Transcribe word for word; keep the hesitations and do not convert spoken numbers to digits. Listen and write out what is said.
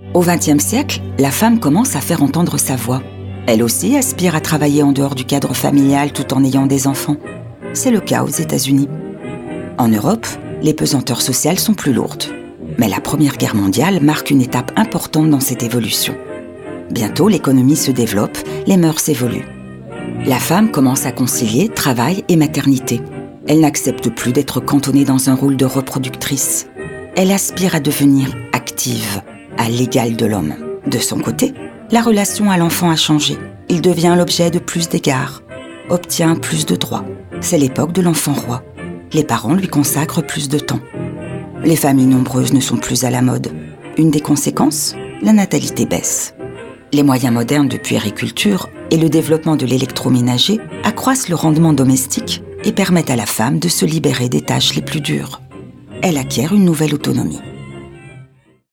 Au vingtième siècle, la femme commence à faire entendre sa voix. Elle aussi aspire à travailler en dehors du cadre familial tout en ayant des enfants. C'est le cas aux États-Unis. En Europe, les pesanteurs sociales sont plus lourdes. Mais la Première Guerre mondiale marque une étape importante dans cette évolution. Bientôt, l'économie se développe, les mœurs évoluent. La femme commence à concilier travail et maternité. Elle n'accepte plus d'être cantonnée dans un rôle de reproductrice. Elle aspire à devenir active, à l'égal de l'homme. De son côté, la relation à l'enfant a changé. Il devient l'objet de plus d'égards, obtient plus de droits. C'est l'époque de l'enfant roi. Les parents lui consacrent plus de temps. Les familles nombreuses ne sont plus à la mode. Une des conséquences, la natalité baisse. Les moyens modernes de puériculture et le développement de l'électroménager accroissent le rendement domestique et permettent à la femme de se libérer des tâches les plus dures. Elle acquiert une nouvelle autonomie.